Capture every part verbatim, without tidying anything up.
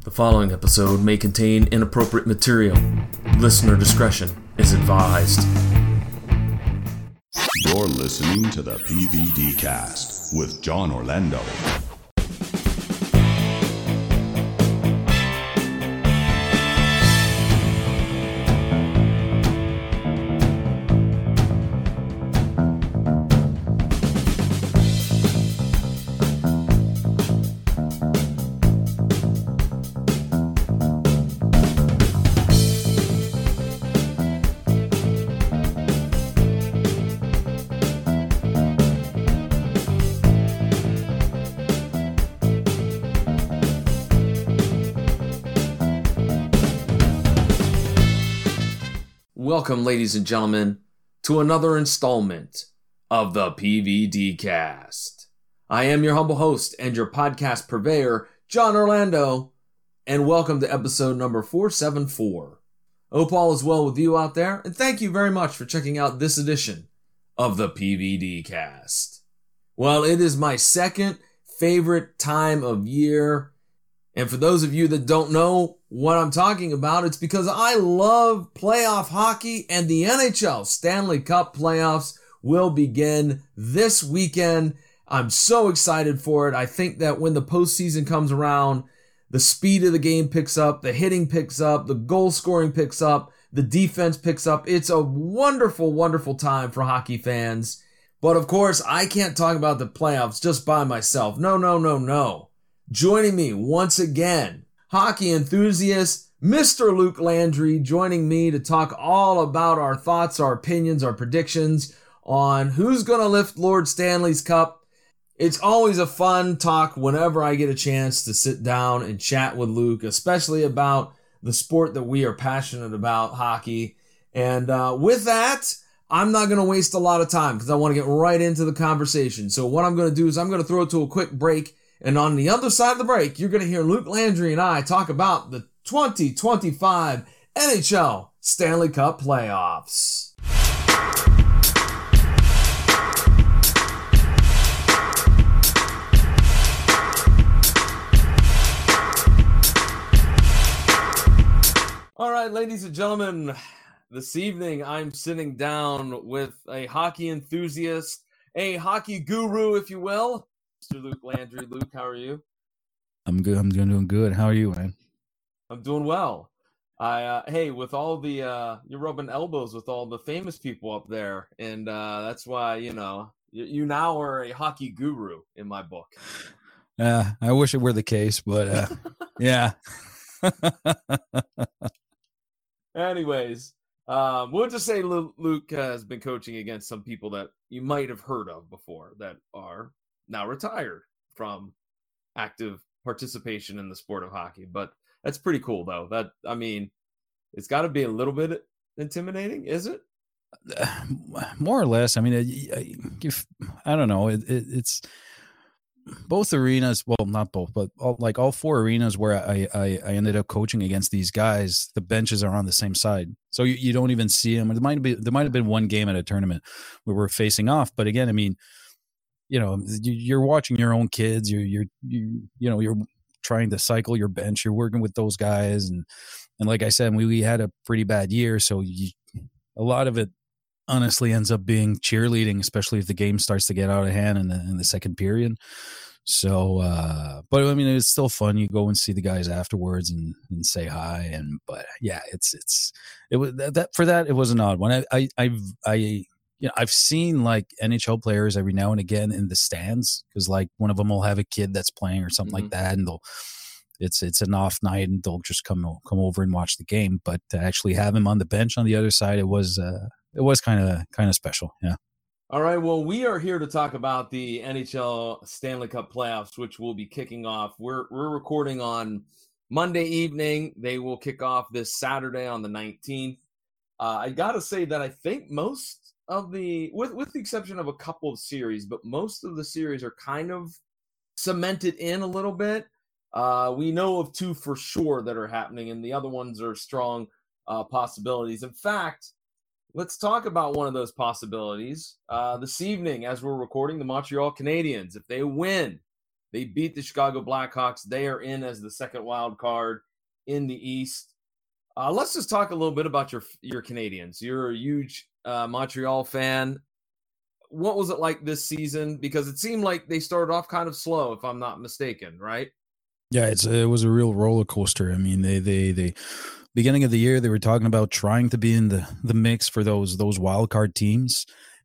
The following episode may contain inappropriate material. Listener discretion is advised. You're listening to the P V D Cast with John Orlando. Welcome, ladies and gentlemen, to another installment of the P V D Cast. I am your humble host and your podcast purveyor, John Orlando, and welcome to episode number four seventy-four. Hope all is well with you out there, and thank you very much for checking out this edition of the P V D Cast. Well, it is my second favorite time of year, and for those of you that don't know what I'm talking about, it's because I love playoff hockey, and the N H L Stanley Cup playoffs will begin this weekend. I'm so excited for it. I think that when the postseason comes around, the speed of the game picks up, the hitting picks up, the goal scoring picks up, the defense picks up. It's a wonderful, wonderful time for hockey fans. But of course, I can't talk about the playoffs just by myself. No, no, no, no. Joining me once again, hockey enthusiast, Mister Luke Landry, joining me to talk all about our thoughts, our opinions, our predictions on who's going to lift Lord Stanley's Cup. It's always a fun talk whenever I get a chance to sit down and chat with Luke, especially about the sport that we are passionate about, hockey. And uh, with that, I'm not going to waste a lot of time because I want to get right into the conversation. So what I'm going to do is I'm going to throw it to a quick break. And on the other side of the break, you're going to hear Luke Landry and I talk about the twenty twenty-five N H L Stanley Cup playoffs. All right, ladies and gentlemen, this evening I'm sitting down with a hockey enthusiast, a hockey guru, if you will, Mister Luke Landry. Luke, how are you? I'm good. I'm doing good. How are you, man? I'm doing well. I uh, hey, with all the uh, you're rubbing elbows with all the famous people up there, and uh, that's why you know you, you now are a hockey guru in my book. Uh, I wish it were the case, but uh, yeah. Anyways, um, we'll just say Luke has been coaching against some people that you might have heard of before that are now retired from active participation in the sport of hockey. But that's pretty cool, though. That I mean, it's got to be a little bit intimidating, is it? Uh, more or less. I mean, I, I, I don't know. It, it, it's both arenas. Well, not both, but all, like all four arenas where I, I, I ended up coaching against these guys. The benches are on the same side, so you, you don't even see them. There might be there might have been one game at a tournament where we're facing off, but again, I mean. You know, you're watching your own kids. You're, you're, you, you know, you're trying to cycle your bench. You're working with those guys, and and like I said, we, we had a pretty bad year, so you, a lot of it honestly ends up being cheerleading, especially if the game starts to get out of hand in the in the second period. So, uh, but I mean, it's still fun. You go and see the guys afterwards and, and say hi, and but yeah, it's it's it was that, that for that it was an odd one. I I I've, I. You know, I've seen like N H L players every now and again in the stands because like one of them will have a kid that's playing or something mm-hmm. like that, and they'll it's it's an off night and they'll just come come over and watch the game. But to actually have him on the bench on the other side, it was uh, it was kind of kind of special. Yeah. All right. Well, we are here to talk about the N H L Stanley Cup playoffs, which will be kicking off. We're we're recording on Monday evening. They will kick off this Saturday on the nineteenth. Uh, I got to say that I think most of the, with, with the exception of a couple of series, but most of the series are kind of cemented in a little bit. Uh, we know of two for sure that are happening, and the other ones are strong uh, possibilities. In fact, let's talk about one of those possibilities. Uh, this evening, as we're recording, the Montreal Canadiens, if they win, They beat the Chicago Blackhawks. They are in as the second wild card in the East. Uh, let's just talk a little bit about your your Canadians. You're a huge uh, Montreal fan. What was it like this season? Because it seemed like they started off kind of slow, if I'm not mistaken, right? Yeah, it's it was a real roller coaster. I mean, they they they beginning of the year they were talking about trying to be in the, the mix for those those wild card teams,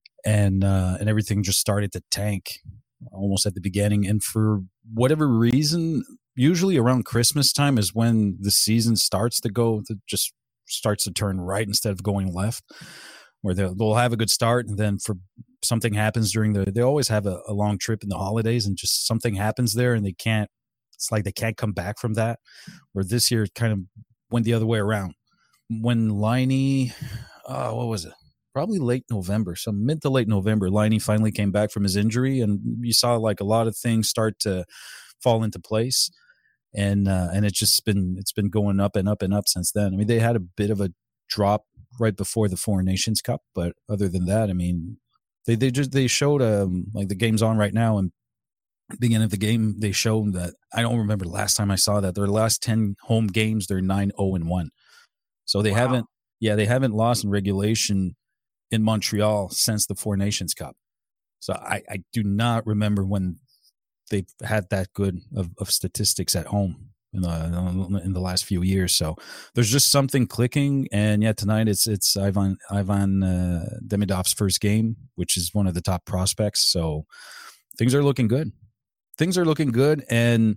and uh, and everything just started to tank almost at the beginning. And for whatever reason, usually around Christmas time is when the season starts to go to just starts to turn right instead of going left, where they'll, they'll have a good start, and then for something happens during the they always have a, a long trip in the holidays, and just something happens there, and they can't. It's like they can't come back from that. Where this year it kind of went the other way around. When Laine, uh, what was it? Probably late November, some mid to late November, Laine finally came back from his injury, and you saw like a lot of things start to fall into place. And uh, and it's just been it's been going up and up and up since then. I mean, they had a bit of a drop right before the Four Nations Cup, but other than that, I mean, they they just they showed um like the game's on right now, and at the beginning of the game they showed that I don't remember the last time I saw that their last ten home games they're nine oh and one, so they wow. haven't yeah they haven't lost in regulation in Montreal since the Four Nations Cup. So I, I do not remember when they've had that good of, of statistics at home in the in the last few years. So there's just something clicking. And yeah, tonight it's it's Ivan Ivan uh, Demidov's first game, which is one of the top prospects. So things are looking good. Things are looking good, and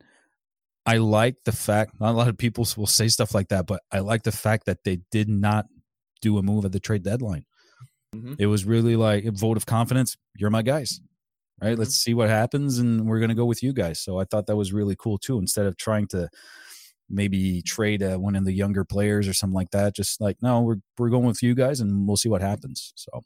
I like the fact. Not a lot of people will say stuff like that, but I like the fact that they did not do a move at the trade deadline. Mm-hmm. It was really like a vote of confidence. You're my guys. Right. Mm-hmm. Let's see what happens. And we're going to go with you guys. So I thought that was really cool too. Instead of trying to maybe trade uh, one of the younger players or something like that, just like, no, we're, we're going with you guys and we'll see what happens. So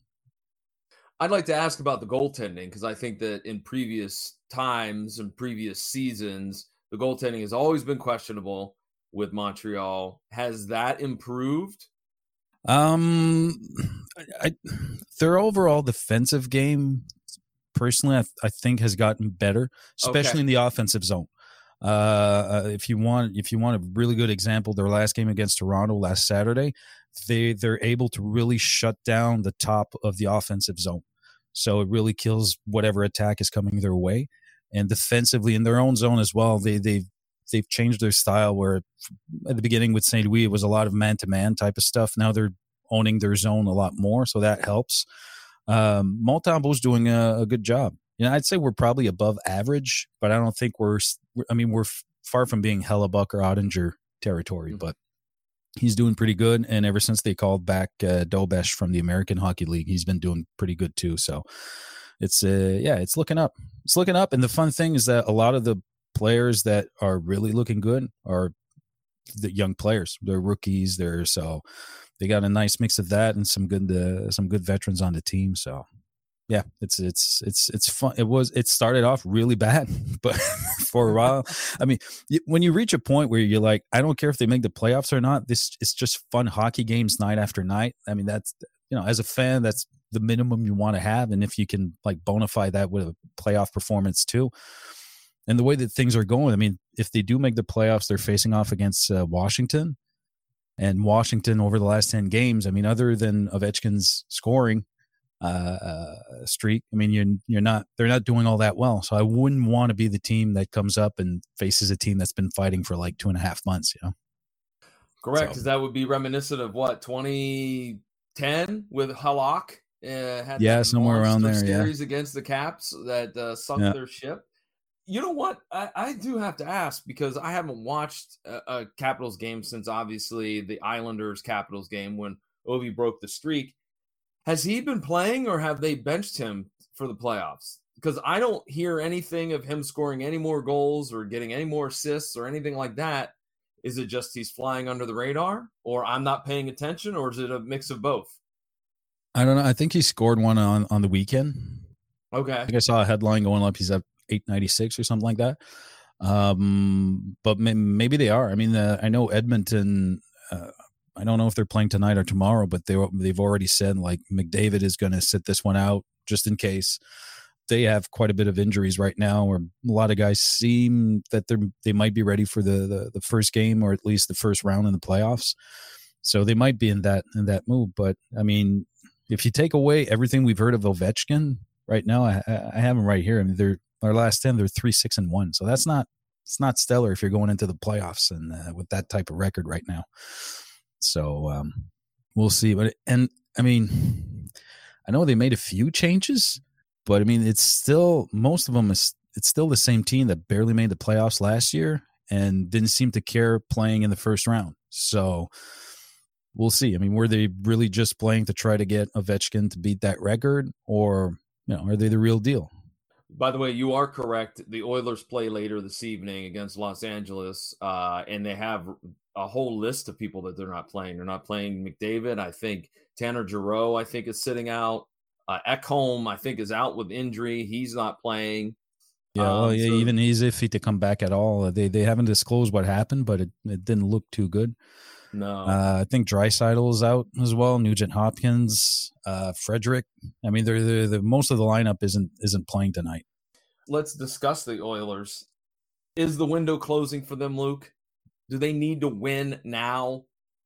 I'd like to ask about the goaltending, because I think that in previous times and previous seasons, the goaltending has always been questionable with Montreal. Has that improved? Um, I, their overall defensive game, personally, I, th- I think has gotten better, especially okay. in the offensive zone. Uh, if you want, if you want a really good example, their last game against Toronto last Saturday, they they're able to really shut down the top of the offensive zone. So it really kills whatever attack is coming their way. And defensively in their own zone as well, they they've they've changed their style, where at the beginning with Saint Louis it was a lot of man-to-man type of stuff. Now they're owning their zone a lot more, so that helps. Um, Montembeault's doing a, a good job. You know, I'd say we're probably above average, but I don't think we're. I mean, we're f- far from being Hellebuck or Ottinger territory, mm-hmm. but he's doing pretty good. And ever since they called back uh, Dobesh from the American Hockey League, he's been doing pretty good too. So it's uh, yeah, it's looking up. It's looking up. And the fun thing is that a lot of the players that are really looking good are the young players. They're rookies. They're so they got a nice mix of that and some good uh, some good veterans on the team. So yeah, it's it's it's it's fun. It was it started off really bad, but for a while, I mean, when you reach a point where you're like, I don't care if they make the playoffs or not. This it's just fun hockey games night after night. I mean, that's, you know, as a fan, that's the minimum you want to have, and if you can like bona fide that with a playoff performance too. And the way that things are going, I mean, if they do make the playoffs, they're facing off against uh, Washington. And Washington over the last ten games, I mean, other than Ovechkin's scoring uh, uh, streak, I mean, you're you're not they're not doing all that well. So I wouldn't want to be the team that comes up and faces a team that's been fighting for like two and a half months. You know, correct? Because so. That would be reminiscent of what twenty ten with Halak. Uh, had yeah, somewhere around there. Series yeah. against the Caps that uh, sunk yeah. their ship. You know what? I, I do have to ask, because I haven't watched a, a Capitals game since obviously the Islanders Capitals game when Ovi broke the streak. Has he been playing, or have they benched him for the playoffs? Because I don't hear anything of him scoring any more goals or getting any more assists or anything like that. Is it just he's flying under the radar, or I'm not paying attention, or is it a mix of both? I don't know. I think he scored one on, on the weekend. Okay. I think I saw a headline going up. He's at eight ninety-six or something like that. Um, but may, maybe they are. I mean, uh, I know Edmonton, uh, I don't know if they're playing tonight or tomorrow, but they, they've already said like McDavid is going to sit this one out just in case. they have quite a bit of injuries right now, or a lot of guys seem that they they might be ready for the, the the first game or at least the first round in the playoffs. So they might be in that in that move. But I mean, if you take away everything we've heard of Ovechkin right now, I, I have them right here. I mean, they're our last ten, they're three six and one. So that's not it's not stellar if you're going into the playoffs and uh, with that type of record right now. So um, we'll see. But and I mean, I know they made a few changes. But I mean, it's still most of them is it's still the same team that barely made the playoffs last year and didn't seem to care playing in the first round. So we'll see. I mean, were they really just playing to try to get Ovechkin to beat that record, or you know, are they the real deal? By the way, you are correct. The Oilers play later this evening against Los Angeles, uh, and they have a whole list of people that they're not playing. They're not playing McDavid. I think Tanner Giroux, I think, is sitting out. Uh, Ekholm, I think, is out with injury. He's not playing. Yeah, well, um, yeah, so, even he's iffy to come back at all. They they haven't disclosed what happened, but it, it didn't look too good. No. Uh, I think Draisaitl is out as well. Nugent Hopkins, uh, Frederick. I mean, they're, they're, they're, most of the lineup isn't isn't playing tonight. Let's discuss the Oilers. Is the window closing for them, Luke? Do they need to win now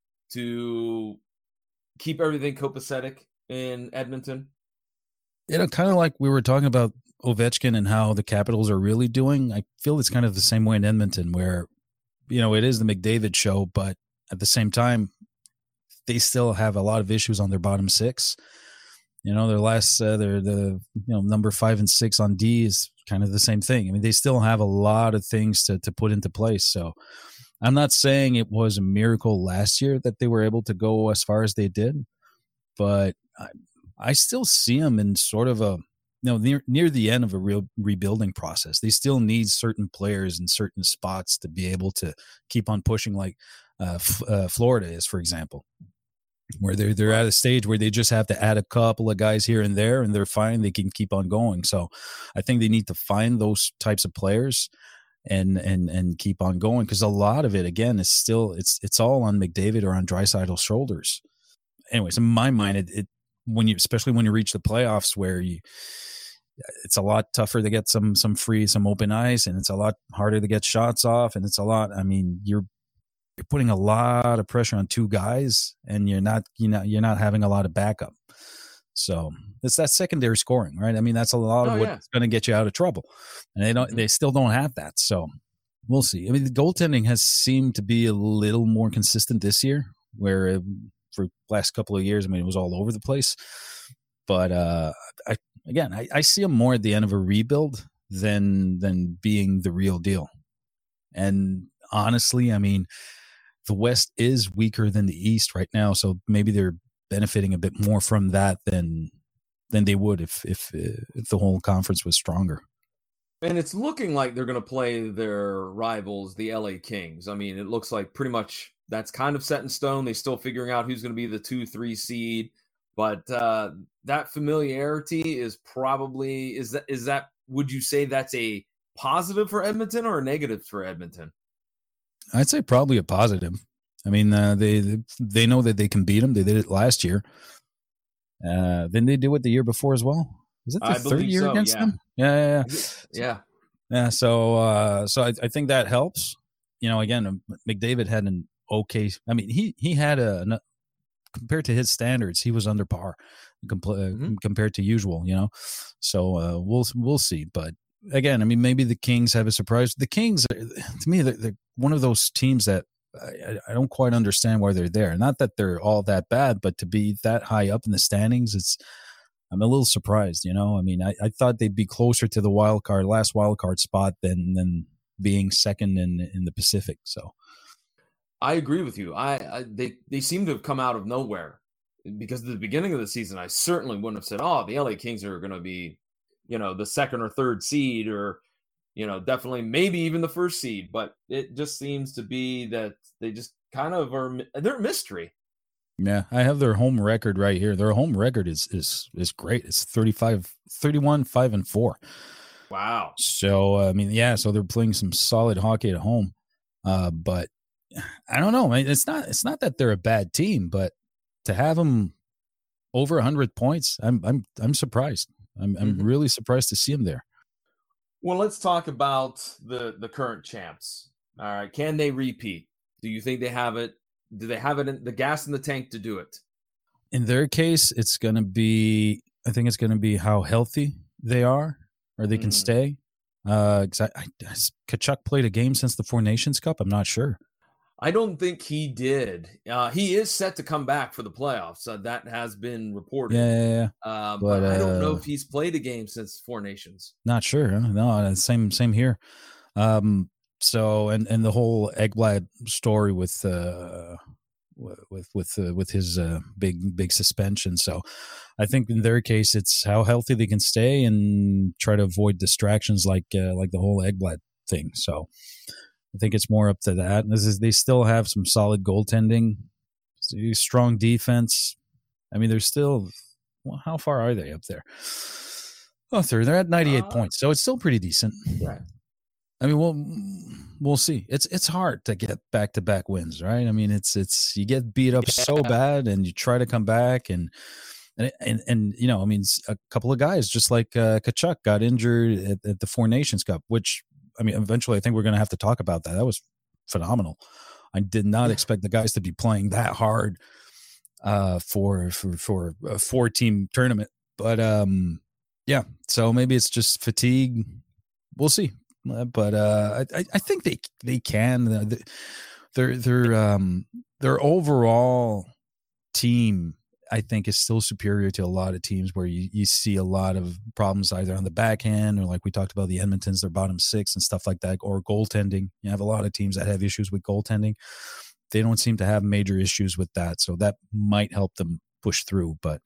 to keep everything copacetic in Edmonton? You know, kind of like we were talking about Ovechkin and how the Capitals are really doing. I feel it's kind of the same way in Edmonton, where, you know, it is the McDavid show, but at the same time, they still have a lot of issues on their bottom six. You know, their last, uh, their the you know number five and six on D is kind of the same thing. I mean, they still have a lot of things to to put into place. So, I'm not saying it was a miracle last year that they were able to go as far as they did, but I, I still see them in sort of a, you know, near near the end of a real rebuilding process. They still need certain players in certain spots to be able to keep on pushing, like uh, F- uh, Florida is, for example, where they're they're at a stage where they just have to add a couple of guys here and there, and they're fine. They can keep on going. So, I think they need to find those types of players and and and keep on going, because a lot of it, again, is still it's it's all on McDavid or on Draisaitl's shoulders. Anyways, in my mind, it. it when you, especially when you reach the playoffs, where you, it's a lot tougher to get some, some free, some open ice, and it's a lot harder to get shots off. And it's a lot, I mean, you're, you're putting a lot of pressure on two guys, and you're not, you know, you're not having a lot of backup. So it's that secondary scoring, right? I mean, that's a lot oh, of what's yeah. going to get you out of trouble, and they don't, mm-hmm. they still don't have that. So we'll see. I mean, the goaltending has seemed to be a little more consistent this year, where it, for last couple of years, I mean, it was all over the place. But uh, I, again, I, I see them more at the end of a rebuild than than being the real deal. And honestly, I mean, the West is weaker than the East right now, so maybe they're benefiting a bit more from that than than they would if if if the whole conference was stronger. And it's looking like they're going to play their rivals, the L A Kings. I mean, it looks like pretty much that's kind of set in stone. They're still figuring out who's going to be the two, three seed, but uh, that familiarity is probably is that is that. Would you say that's a positive for Edmonton or a negative for Edmonton? I'd say probably a positive. I mean, uh, they they know that they can beat them. They did it last year. Uh, then they do it the year before as well. Was it the I third year so, against yeah. them? Yeah, yeah, yeah. Yeah. Yeah. So, uh, so I, I think that helps. You know, again, McDavid had an okay. I mean, he he had a compared to his standards, he was under par compl- mm-hmm. compared to usual. You know, so uh, we'll we'll see. But again, I mean, maybe the Kings have a surprise. The Kings, are, to me, they're, they're one of those teams that I, I don't quite understand why they're there. Not that they're all that bad, but to be that high up in the standings, it's. I'm a little surprised, you know. I mean, I, I thought they'd be closer to the wild card, last wild card spot than than being second in in the Pacific. So, I agree with you. I, I they they seem to have come out of nowhere, because at the beginning of the season, I certainly wouldn't have said, "Oh, the L A Kings are going to be, you know, the second or third seed, or you know, definitely maybe even the first seed." But it just seems to be that they just kind of are. They're a mystery. Yeah, I have their home record right here. Their home record is is is great. It's thirty-five, thirty-one, five and four. Wow. So, I mean, yeah, so they're playing some solid hockey at home. Uh, but I don't know. I mean, it's not it's not that they're a bad team, but to have them over one hundred points, I'm I'm I'm surprised. I'm I'm Mhm. really surprised to see him there. Well, let's talk about the the current champs. All right, can they repeat? Do you think they have it? Do they have it in the gas in the tank to do it? In their case, it's going to be, I think it's going to be how healthy they are or they can Mm. stay. Uh, 'cause I, I, has Kachuk played a game since the Four Nations Cup? I'm not sure. I don't think he did. Uh, he is set to come back for the playoffs. Uh, that has been reported. Yeah, yeah, yeah. Uh, But but I don't know uh, if he's played a game since Four Nations. not sure. Huh? No, uh, same same here. Um, so and and the whole Ekblad story with uh with with uh, with his uh, big big suspension. So I think in their case, it's how healthy they can stay and try to avoid distractions like uh, like the whole Ekblad thing. So I think it's more up to that. This is they still have some solid goaltending, strong defense. I mean, they're still well, how far are they up there? Oh, they're they're at ninety-eight Uh, points, so it's still pretty decent. Yeah. I mean, we'll we'll see. It's it's hard to get back to back wins, right? I mean, it's it's you get beat up so Yeah. bad, and you try to come back, and and and, and you know, I mean, a couple of guys just like uh, Kachuk got injured at, at the Four Nations Cup, which I mean, eventually, I think we're going to have to talk about that. That was phenomenal. I did not Yeah. expect the guys to be playing that hard uh, for for for a four team tournament, but um, yeah. So maybe it's just fatigue. We'll see. Uh, but uh, I, I think they they can. Their their um their overall team, I think, is still superior to a lot of teams where you, you see a lot of problems either on the backhand or like we talked about the Edmontons, their bottom six and stuff like that, or goaltending. You have a lot of teams that have issues with goaltending. They don't seem to have major issues with that, so that might help them push through. But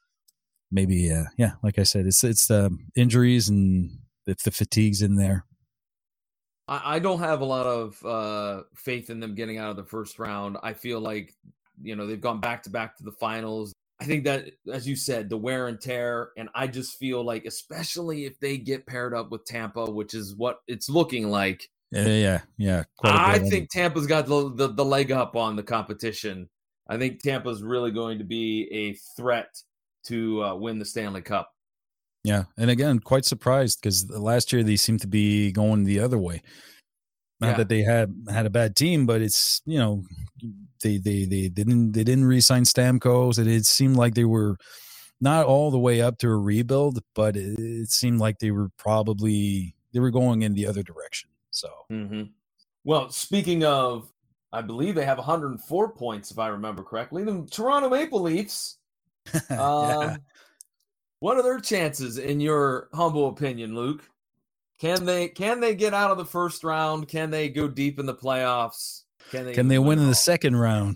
maybe, uh, yeah, like I said, it's it's the injuries and if the fatigue's in there. I, I don't have a lot of uh, faith in them getting out of the first round. I feel like, you know, they've gone back to back to the finals. I think that, as you said, the wear and tear, and I just feel like, especially if they get paired up with Tampa, which is what it's looking like. Yeah, yeah, yeah. I think Tampa's got the, the the leg up on the competition. I think Tampa's really going to be a threat to uh, win the Stanley Cup. Yeah, and again, quite surprised because last year they seemed to be going the other way. Not Yeah. that they had had a bad team, but it's, you know, they they they didn't they didn't re-sign Stamkos. It, it seemed like they were not all the way up to a rebuild, but it, it seemed like they were probably they were going in the other direction. So, Mm-hmm. Well, speaking of, I believe they have one hundred four points, if I remember correctly. The Toronto Maple Leafs. Um, yeah. What are their chances, in your humble opinion, Luke? Can they can they get out of the first round? Can they go deep in the playoffs? Can they Can they win in the all? second round?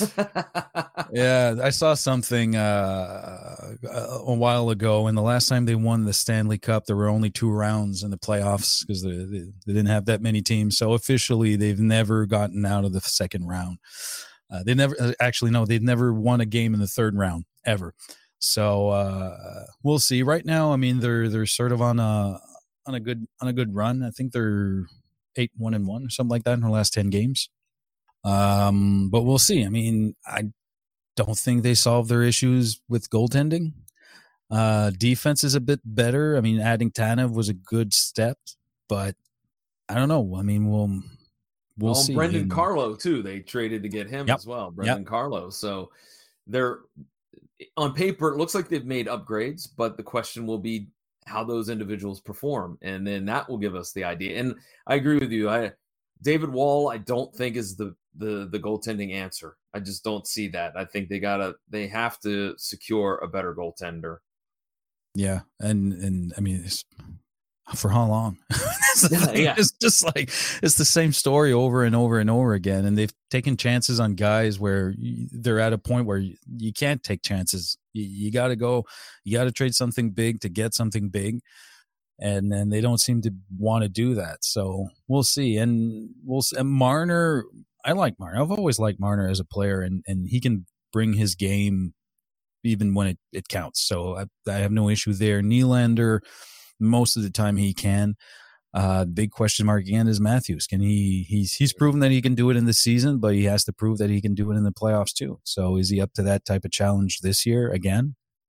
Yeah, I saw something uh, a while ago, and the last time they won the Stanley Cup, there were only two rounds in the playoffs because they, they, they didn't have that many teams. So officially, they've never gotten out of the second round. Uh, they never actually no, they've never won a game in the third round ever. So uh, we'll see. Right now, I mean, they're they're sort of on a on a good on a good run. I think they're eight one and one or something like that in their last ten games. Um, but we'll see. I mean, I don't think they solved their issues with goaltending. Uh, defense is a bit better. I mean, adding Tanev was a good step, but I don't know. I mean, we'll we'll well, see. Brendan And, Carlo too. They traded to get him Yep. as well. Brendan Yep. Carlo. So they're on paper, it looks like they've made upgrades, but the question will be how those individuals perform, and then that will give us the idea. And I agree with you. I David Wall, I don't think is the the the goaltending answer. I just don't see that. I think they gotta they have to secure a better goaltender. yeah, and and I mean, it's, for how long? That's the Yeah, thing. yeah. It's just like it's the same story over and over and over again, and they've taken chances on guys where you, they're at a point where you, you can't take chances. You, you got to go. You got to trade something big to get something big, and then they don't seem to want to do that. So we'll see. And we'll see. And Marner, I like Marner. I've always liked Marner as a player, and and he can bring his game even when it, it counts. So I, I have no issue there. Nylander, most of the time he can. Uh, big question mark again is Matthews. Can he? He's he's proven that he can do it in the season, but he has to prove that he can do it in the playoffs too. So is he up to that type of challenge this year again?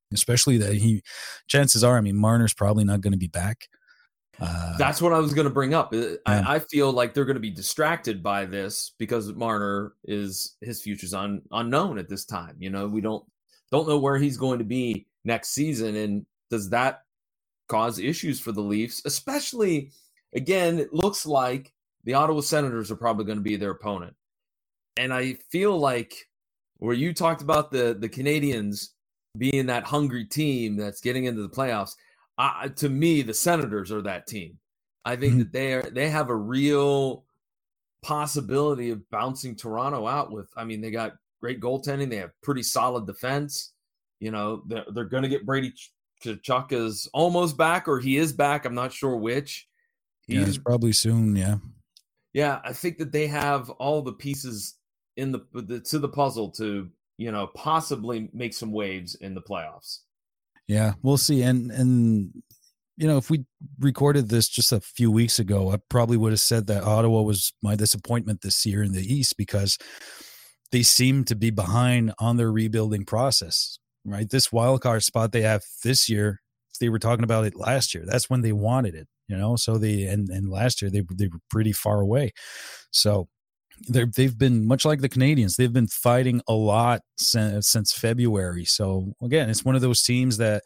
especially that he, chances are, I mean, Marner's probably not going to be back. Uh, That's what I was going to bring up. Yeah. I, I feel like they're going to be distracted by this because Marner is, his future's un, unknown at this time. You know, we don't don't know where he's going to be next season, and does that cause issues for the Leafs? Especially, again, it looks like the Ottawa Senators are probably going to be their opponent, and I feel like where you talked about the the Canadians being that hungry team that's getting into the playoffs. Uh, to me, the Senators are that team. I think mm-hmm. that they are, they have a real possibility of bouncing Toronto out with, I mean, they got great goaltending. They have pretty solid defense. You know, they're, they're going to get Brady Tkachuk is almost back, or he is back. I'm not sure which. He's, yeah, it's probably soon. Yeah. Yeah. I think that they have all the pieces in the, the to the puzzle to, you know, possibly make some waves in the playoffs. Yeah, we'll see. And, and you know, if we recorded this just a few weeks ago, I probably would have said that Ottawa was my disappointment this year in the East because they seem to be behind on their rebuilding process, right? This wildcard spot they have this year, they were talking about it last year. That's when they wanted it, you know? So they, and, and last year they, they were pretty far away. So They're, they've been much like the Canadians. They've been fighting a lot since, since February. So again, it's one of those teams that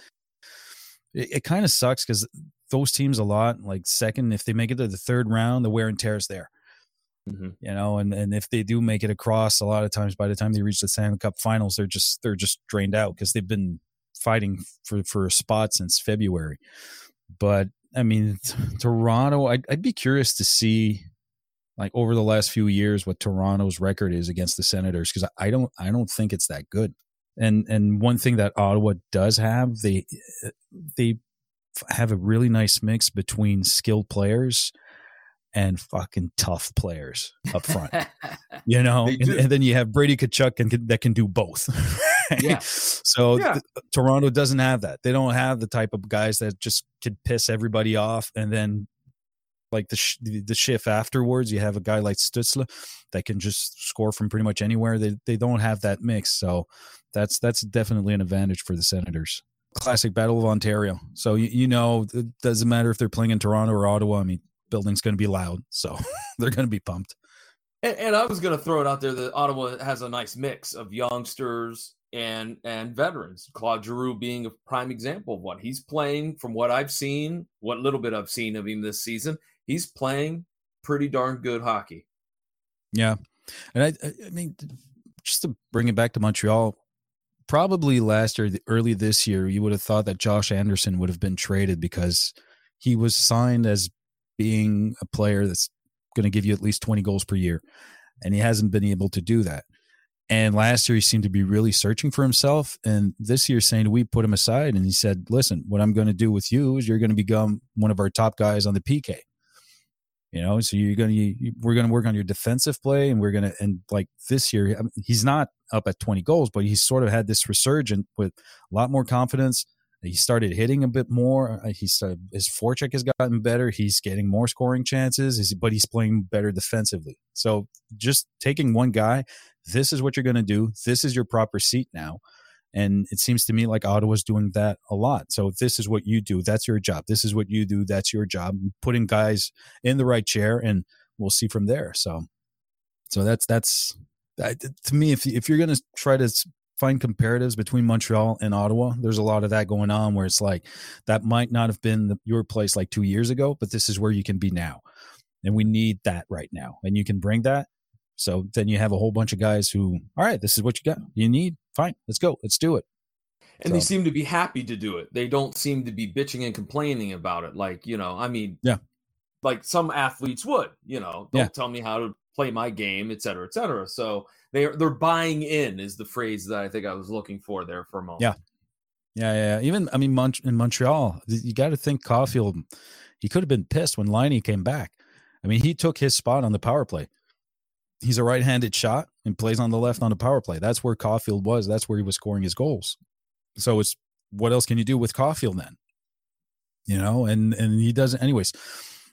it, it kind of sucks because those teams a lot, like second, if they make it to the third round, the wear and tear is there. Mm-hmm. You know, and, and if they do make it across, a lot of times by the time they reach the Stanley Cup Finals, they're just they're just drained out because they've been fighting for for a spot since February. But I mean, t- Toronto, I'd, I'd be curious to see, like over the last few years, what Toronto's record is against the Senators, because I don't, I don't think it's that good. And and one thing that Ottawa does have, they they have a really nice mix between skilled players and fucking tough players up front. You know, and, and then you have Brady Tkachuk and that can do both. Yeah. So yeah. Th- Toronto doesn't have that. They don't have the type of guys that just could piss everybody off and then. Like the sh- the shift afterwards, you have a guy like Stützle that can just score from pretty much anywhere. They they don't have that mix, so that's that's definitely an advantage for the Senators. Classic Battle of Ontario. So you, you know, it doesn't matter if they're playing in Toronto or Ottawa. I mean, building's going to be loud, so they're going to be pumped. And, and I was going to throw it out there that Ottawa has a nice mix of youngsters and and veterans. Claude Giroux being a prime example of what he's playing. From what I've seen, what little bit I've seen of him this season. He's playing pretty darn good hockey. Yeah. And I, I mean, just to bring it back to Montreal, probably last year, early this year, you would have thought that Josh Anderson would have been traded because he was signed as being a player that's going to give you at least twenty goals per year. And he hasn't been able to do that. And last year, he seemed to be really searching for himself. And this year, saying we put him aside, and he said, listen, what I'm going to do with you is you're going to become one of our top guys on the P K. You know, so you're going to, you, we're going to work on your defensive play, and we're going to, and like this year, I mean, he's not up at twenty goals, but he's sort of had this resurgence with a lot more confidence. He started hitting a bit more. He started, his forecheck has gotten better. He's getting more scoring chances, but he's playing better defensively. So just taking one guy, this is what you're going to do. This is your proper seat now. And it seems to me like Ottawa's doing that a lot. So this is what you do. That's your job. This is what you do. That's your job. Putting guys in the right chair, and we'll see from there. So, so that's, that's that, to me, if, if you're going to try to find comparatives between Montreal and Ottawa, there's a lot of that going on where it's like, that might not have been the, your place like two years ago, but this is where you can be now. And we need that right now. And you can bring that. So then you have a whole bunch of guys who, all right, this is what you got. You need, fine, let's go. Let's do it. And so. They seem to be happy to do it. They don't seem to be bitching and complaining about it. Like, you know, I mean, yeah, like some athletes would, you know, don't yeah. tell me how to play my game, et cetera, et cetera. So they're, they're buying in is the phrase that I think I was looking for there for a moment. Yeah. Yeah. Yeah. Even, I mean, Mont- in Montreal, you got to think Caulfield, he could have been pissed when Laine came back. I mean, he took his spot on the power play. He's a right-handed shot and plays on the left on the power play. That's where Caulfield was. That's where he was scoring his goals. So it's, what else can you do with Caulfield then? You know, and, and he doesn't, anyways,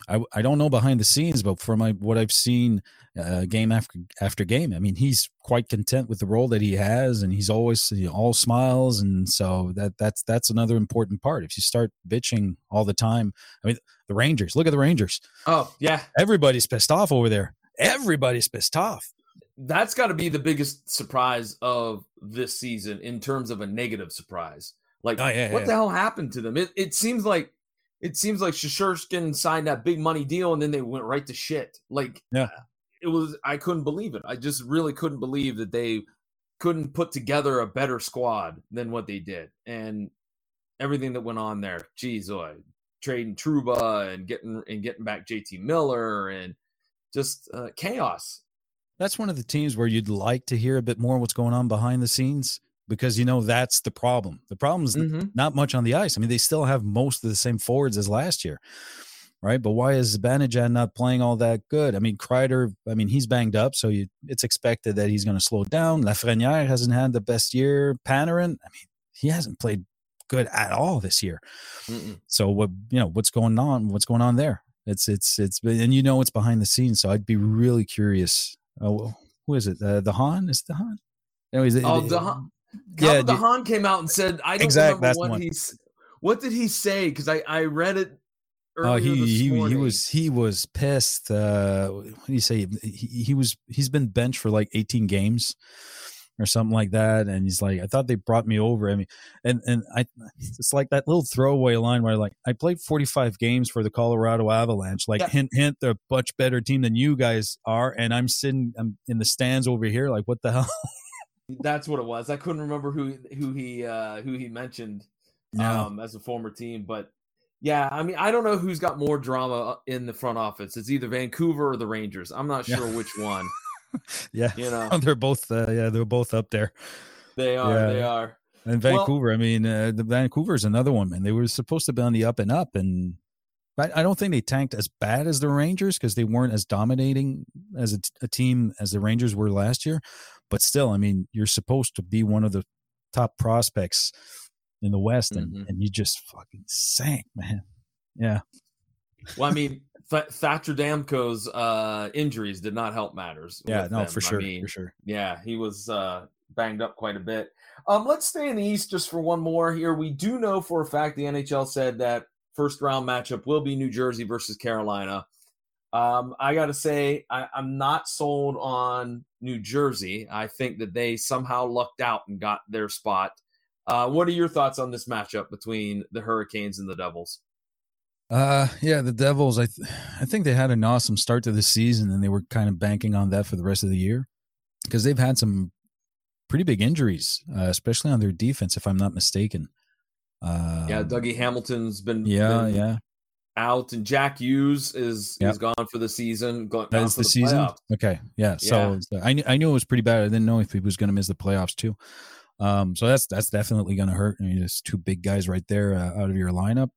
I, I don't know behind the scenes, but from my, what I've seen uh, game after after game, I mean, he's quite content with the role that he has, and he's always, you know, all smiles, and so that that's that's another important part. If you start bitching all the time, I mean, the Rangers. Look at the Rangers. Oh yeah, everybody's pissed off over there. Everybody's pissed off. That's got to be the biggest surprise of this season in terms of a negative surprise. Like, oh, yeah, what yeah. the hell happened to them? It it seems like it seems like Shesterkin signed that big money deal and then they went right to shit. Like, yeah, it was. I couldn't believe it. I just really couldn't believe that they couldn't put together a better squad than what they did, and everything that went on there. Geez, oh, trading Trouba and getting and getting back J T Miller and just uh, chaos. That's one of the teams where you'd like to hear a bit more what's going on behind the scenes, because, you know, that's the problem. The problem is mm-hmm. not much on the ice. I mean, they still have most of the same forwards as last year, right? But why is Zibanejad not playing all that good? I mean, Kreider, I mean, he's banged up, so you, it's expected that he's going to slow down. Lafrenière hasn't had the best year. Panarin, I mean, he hasn't played good at all this year. Mm-mm. So what, you know, what's going on? What's going on there? It's, it's, it's, and you know, it's behind the scenes. So I'd be really curious. Oh, who is it? Uh, the Han? Is it the Han? Anyways, oh, it, the Han. Yeah, the Han came out and said, "I don't exactly, remember what he's. What did he say? Because I, I read it. Oh, he he he was he was pissed. Uh, what do you say? He he was he's been benched for like eighteen games or something like that, and he's like, I thought they brought me over. I mean, and and I it's like that little throwaway line where like I played forty-five games for the Colorado Avalanche. Like, yeah. hint hint, they're a much better team than you guys are, and I'm sitting I'm in the stands over here. Like, what the hell? That's what it was. I couldn't remember who who he uh, who he mentioned yeah. um, as a former team, but yeah, I mean, I don't know who's got more drama in the front office. It's either Vancouver or the Rangers. I'm not sure yeah. which one. Yeah, you know, they're both. Uh, yeah, they're both up there. They are. Yeah. They are. And Vancouver. Well, I mean, uh, the Vancouver is another one, man. They were supposed to be on the up and up, and I, I don't think they tanked as bad as the Rangers because they weren't as dominating as a, a team as the Rangers were last year. But still, I mean, you're supposed to be one of the top prospects in the West, and, mm-hmm. and you just fucking sank, man. Yeah. Well, I mean, Th- Thatcher Damko's uh, injuries did not help matters. Yeah, no, them. for sure, I mean, for sure. Yeah, he was uh, banged up quite a bit. Um, let's stay in the East just for one more here. We do know for a fact the N H L said that first round matchup will be New Jersey versus Carolina. Um, I got to say, I, I'm not sold on New Jersey. I think that they somehow lucked out and got their spot. Uh, what are your thoughts on this matchup between the Hurricanes and the Devils? Uh, yeah, the Devils, I th- I think they had an awesome start to the season, and they were kind of banking on that for the rest of the year because they've had some pretty big injuries, uh, especially on their defense, if I'm not mistaken. Uh, yeah, Dougie Hamilton's been, yeah, been yeah. out, and Jack Hughes is yep. is gone for the season. Gone, that gone is for the, the season? Playoffs. Okay, yeah. So, yeah. so I, knew, I knew it was pretty bad. I didn't know if he was going to miss the playoffs too. Um, so that's that's definitely going to hurt. I mean, there's two big guys right there uh, out of your lineup.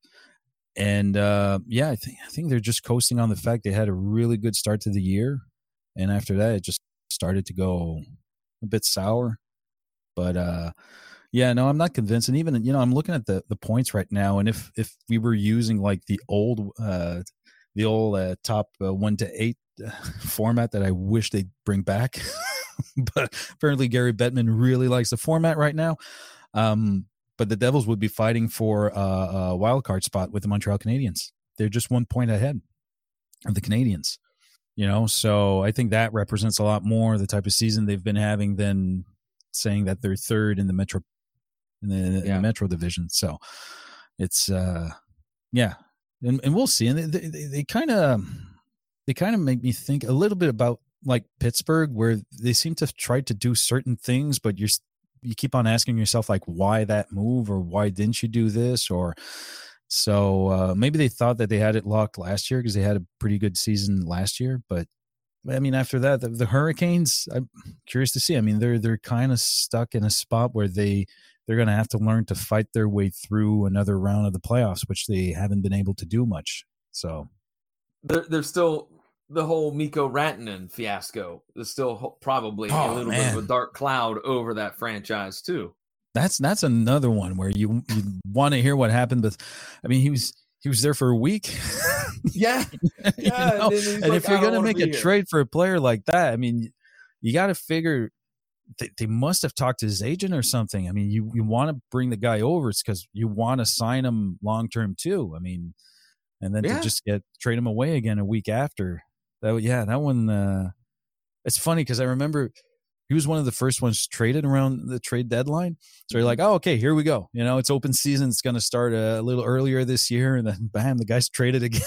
And uh, yeah, I think I think they're just coasting on the fact they had a really good start to the year, and after that, it just started to go a bit sour. But uh, yeah, no, I'm not convinced. And even you know, I'm looking at the, the points right now, and if if we were using like the old uh, the old uh, top uh, one to eight uh, format that I wish they'd bring back, but apparently Gary Bettman really likes the format right now. Um, But the Devils would be fighting for a, a wild card spot with the Montreal Canadiens. They're just one point ahead of the Canadiens, you know. So I think that represents a lot more the type of season they've been having than saying that they're third in the Metro in the, yeah. in the Metro division. So it's uh, yeah, and and we'll see. And they kind of they kind of make me think a little bit about like Pittsburgh, where they seem to try to do certain things, but you're. You keep on asking yourself, like, why that move or why didn't you do this? Or so uh, maybe they thought that they had it locked last year because they had a pretty good season last year. But I mean, after that, the, the Hurricanes, I'm curious to see. I mean, they're they're kind of stuck in a spot where they they're going to have to learn to fight their way through another round of the playoffs, which they haven't been able to do much. So they're they're still. The whole Mikko Rantanen fiasco is still probably oh, a little man. bit of a dark cloud over that franchise too. That's that's another one where you you want to hear what happened, but I mean he was he was there for a week, Yeah. You Yeah. know? And, And like, if you're I don't going to wanna make be a here. trade for a player like that, I mean, you got to figure they, they must have talked to his agent or something. I mean, you, you want to bring the guy over, it's because you want to sign him long term too. I mean, and then Yeah. to just get trade him away again a week after that, yeah, that one. Uh, it's funny because I remember he was one of the first ones traded around the trade deadline. So you're like, oh, okay, here we go. You know, it's open season. It's going to start a, a little earlier this year, and then bam, the guy's traded again.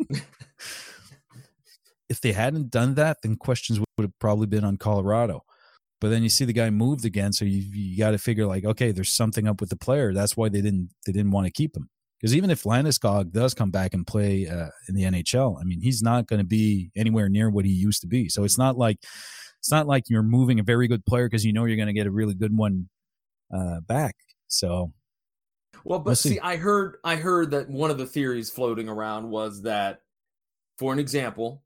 If they hadn't done that, then questions would have probably been on Colorado. But then you see the guy moved again, so you you got to figure like, okay, there's something up with the player. That's why they didn't they didn't want to keep him. Because even if Landeskog does come back and play uh, in the N H L, I mean, he's not going to be anywhere near what he used to be. So it's not like it's not like you're moving a very good player because you know you're going to get a really good one uh, back. So, well, but we'll see. see. I heard I heard that one of the theories floating around was that, for an example,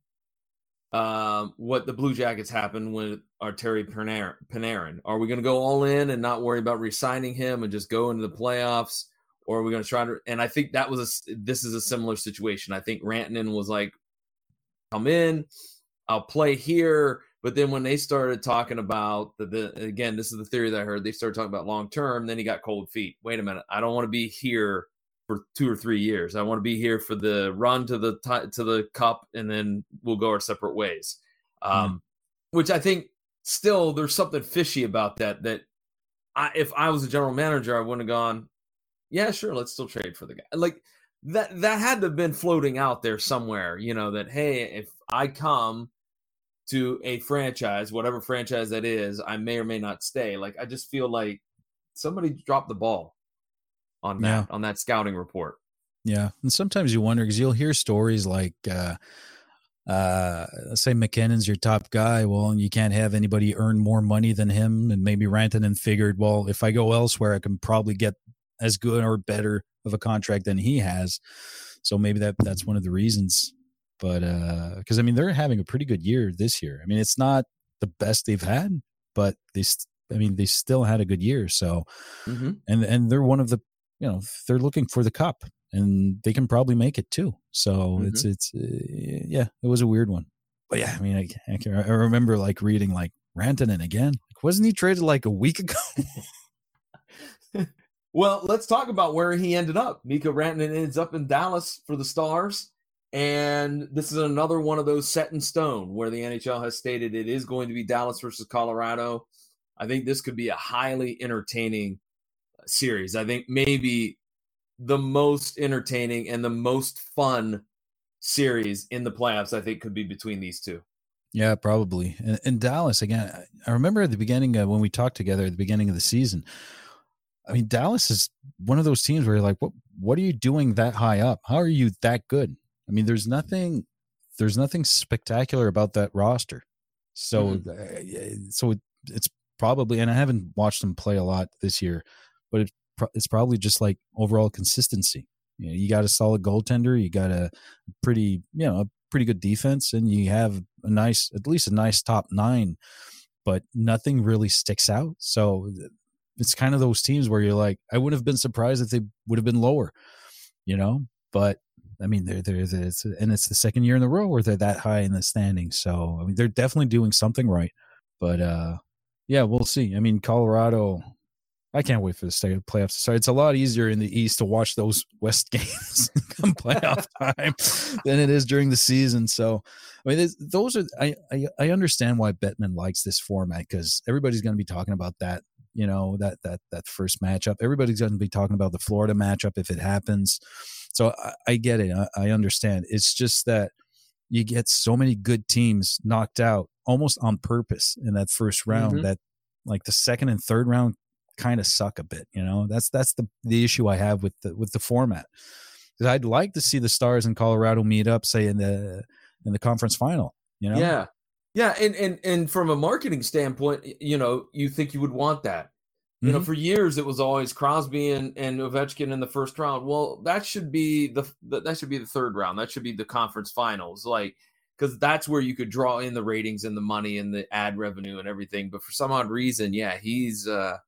um, what the Blue Jackets happened with Artemi Panarin. Panarin. Are we going to go all in and not worry about re-signing him and just go into the playoffs? Or are we going to try to? And I think that was a, this is a similar situation. I think Rantanen was like, "Come in, I'll play here." But then when they started talking about the, the again, this is the theory that I heard. They started talking about long term. Then he got cold feet. Wait a minute, I don't want to be here for two or three years. I want to be here for the run to the t- to the cup, and then we'll go our separate ways. Um, mm. Which I think still there's something fishy about that. That I, if I was a general manager, I wouldn't have gone. Yeah, sure. Let's still trade for the guy. Like that, that had to have been floating out there somewhere, you know, that, hey, if I come to a franchise, whatever franchise that is, I may or may not stay. Like, I just feel like somebody dropped the ball on that, yeah. on that scouting report. Yeah. And sometimes you wonder, because you'll hear stories like, uh, uh, let's say McKinnon's your top guy. Well, and you can't have anybody earn more money than him. And maybe Rantanen figured, well, if I go elsewhere, I can probably get as good or better of a contract than he has. So maybe that that's one of the reasons. But uh, because I mean, they're having a pretty good year this year. I mean, it's not the best they've had, but they, I mean, they still had a good year. So, mm-hmm. and and they're one of the, you know, they're looking for the cup, and they can probably make it too. So mm-hmm. it's it's uh, yeah, it was a weird one. But yeah, I mean, I I, can, I remember like reading like Rantanen again. Like, wasn't he traded like a week ago? Well, let's talk about where he ended up. Mikko Rantanen ends up in Dallas for the Stars, and this is another one of those set in stone where the N H L has stated it is going to be Dallas versus Colorado. I think this could be a highly entertaining series. I think maybe the most entertaining and the most fun series in the playoffs, I think, could be between these two. Yeah, probably. And, and Dallas, again, I remember at the beginning uh, when we talked together at the beginning of the season, I mean, Dallas is one of those teams where you're like, what, what are you doing that high up? How are you that good? I mean, there's nothing, there's nothing spectacular about that roster. So, mm-hmm. uh, so it, it's probably, and I haven't watched them play a lot this year, but it, it's probably just like overall consistency. You know, you got a solid goaltender, you got a pretty, you know, a pretty good defense, and you have a nice, at least a nice top nine, but nothing really sticks out. So it's kind of those teams where you're like, I would have been surprised if they would have been lower, you know, but I mean, they're, they're, they're it's, and it's the second year in a row where they're that high in the standings. So, I mean, they're definitely doing something right, but, uh, yeah, we'll see. I mean, Colorado, I can't wait for the playoffs to start. It's a lot easier in the East to watch those West games come playoff time than it is during the season. So, I mean, those are, I, I, I understand why Bettman likes this format, because everybody's going to be talking about that. You know, that that that first matchup. Everybody's going to be talking about the Florida matchup if it happens. So I, I get it. I, I understand. It's just that you get so many good teams knocked out almost on purpose in that first round mm-hmm. that like the second and third round kind of suck a bit. You know, that's that's the the issue I have with the with the format. Because I'd like to see the Stars and Colorado meet up, say in the in the conference final. You know, yeah. Yeah, and, and and from a marketing standpoint, you know, you think you would want that. You mm-hmm. know, for years it was always Crosby and, and Ovechkin in the first round. Well, that should be the that should be the third round. That should be the conference finals, like, because that's where you could draw in the ratings and the money and the ad revenue and everything. But for some odd reason, yeah, he's uh,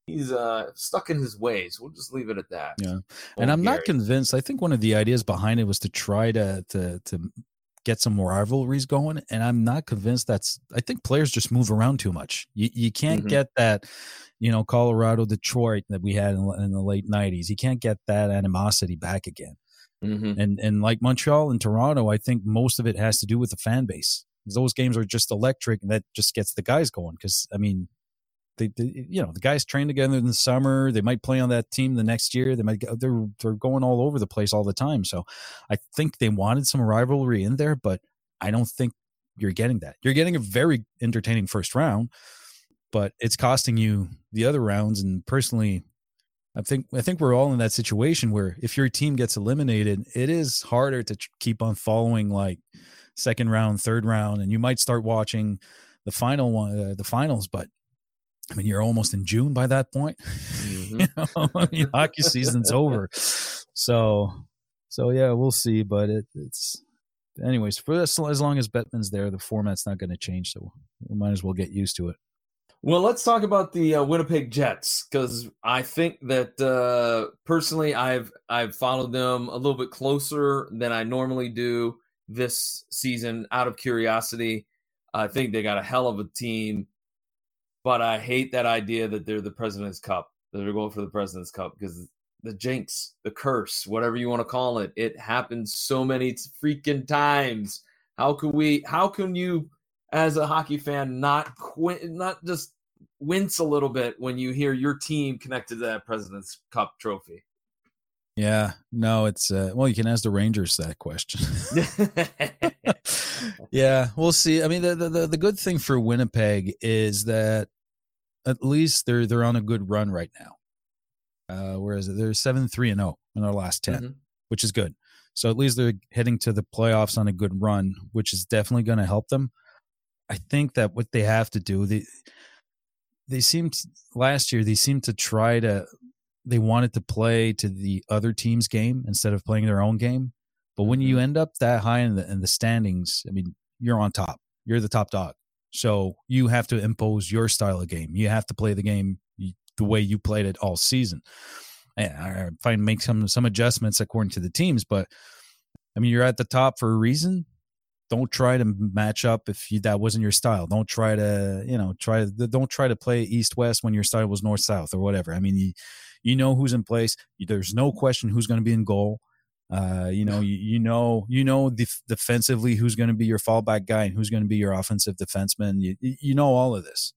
he's uh, stuck in his ways. We'll just leave it at that. Yeah, Old and I'm Gary. not convinced. I think one of the ideas behind it was to try to to to get some rivalries going, and I'm not convinced that's. I think players just move around too much. You you can't Mhm. get that, you know, Colorado Detroit that we had in, in the late nineties. You can't get that animosity back again. Mhm. And and like Montreal and Toronto, I think most of it has to do with the fan base. Those games are just electric, and that just gets the guys going. Because I mean, they, they, you know, the guys train together in the summer. They might play on that team the next year. They might they're they're going all over the place all the time. So I think they wanted some rivalry in there, but I don't think you're getting that. You're getting a very entertaining first round, but it's costing you the other rounds. And personally, I think I think we're all in that situation where if your team gets eliminated, it is harder to ch- keep on following like second round, third round, and you might start watching the final one, uh, the finals. But I mean, you're almost in June by that point. Mhm. You know, I mean, hockey season's over. So, so yeah, we'll see. But it, it's, anyways, for this, as long as Bettman's there, the format's not going to change. So we might as well get used to it. Well, let's talk about the uh, Winnipeg Jets, because I think that uh, personally, I've I've followed them a little bit closer than I normally do this season. Out of curiosity, I think they got a hell of a team, but I hate that idea that they're the President's Cup. That they're going for the President's Cup, because the jinx, the curse, whatever you want to call it, it happens so many freaking times. How can we? How can you? As a hockey fan, not quit, not just wince a little bit when you hear your team connected to that President's Cup trophy. Yeah, no, it's uh, well, you can ask the Rangers that question. Yeah, we'll see. I mean, the, the the good thing for Winnipeg is that at least they're they're on a good run right now. Uh, whereas they're seven three and zero in their last ten, Mhm. which is good. So at least they're heading to the playoffs on a good run, which is definitely going to help them. I think that what they have to do, they they seemed last year they seemed to try to they wanted to play to the other team's game instead of playing their own game. But when Mhm. you end up that high in the in the standings, I mean, you're on top. You're the top dog. So you have to impose your style of game. You have to play the game the way you played it all season. And I find make some some adjustments according to the teams, but I mean, you're at the top for a reason. Don't try to match up if you, that wasn't your style. Don't try to, you know, try don't try to play east west when your style was north south or whatever. I mean, you, you know who's in place. There's no question who's going to be in goal. Uh, you know, you, you know, you know, def- defensively who's going to be your fallback guy and who's going to be your offensive defenseman. You, you know all of this.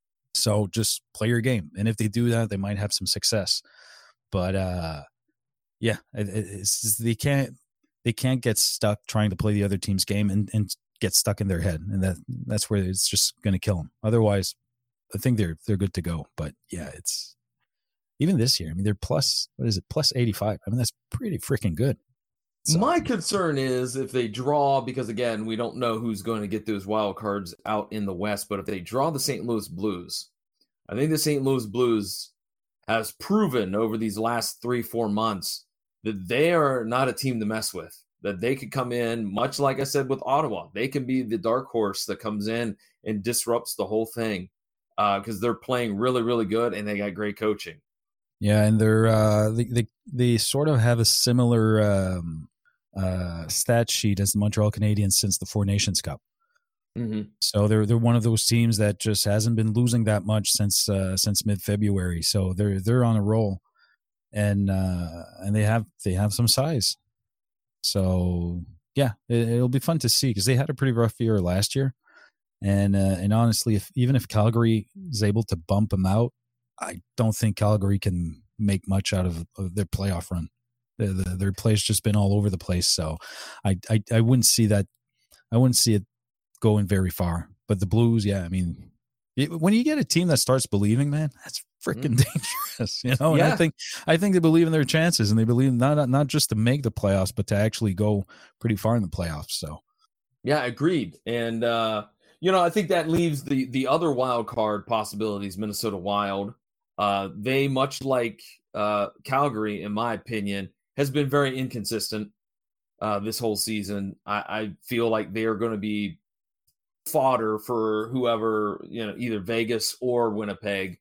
So just play your game, and if they do that, they might have some success. But uh, yeah, it, it's just, they can't. They can't get stuck trying to play the other team's game and, and get stuck in their head, and that that's where it's just going to kill them. Otherwise, I think they're they're good to go. But yeah, it's even this year. I mean, they're plus what is it? Plus eighty-five. I mean, that's pretty freaking good. So, My concern is if they draw, because again, we don't know who's going to get those wild cards out in the West, but if they draw the Saint Louis Blues, I think the Saint Louis Blues has proven over these last three, four months that they are not a team to mess with, that they could come in, much like I said with Ottawa. They can be the dark horse that comes in and disrupts the whole thing because uh, they're playing really, really good and they got great coaching. Yeah, and they're uh, they, they they sort of have a similar um, uh, stat sheet as the Montreal Canadiens since the Four Nations Cup. Mm-hmm. So they're they're one of those teams that just hasn't been losing that much since uh, since mid February. So they're they're on a roll. And uh, and they have they have some size, so yeah, it, it'll be fun to see because they had a pretty rough year last year, and uh, and honestly, if even if Calgary is able to bump them out, I don't think Calgary can make much out of, of their playoff run. The, the, their play's just been all over the place, so I, I I wouldn't see that I wouldn't see it going very far. But the Blues, yeah, I mean, it, when you get a team that starts believing, man, that's freaking mm. dangerous, you know. And yeah. I think I think they believe in their chances, and they believe not not just to make the playoffs, but to actually go pretty far in the playoffs. So, yeah, agreed. And uh, you know, I think that leaves the the other wild card possibilities. Minnesota Wild, uh, they much like uh, Calgary, in my opinion, has been very inconsistent uh, this whole season. I, I feel like they are going to be fodder for whoever, you know, either Vegas or Winnipeg.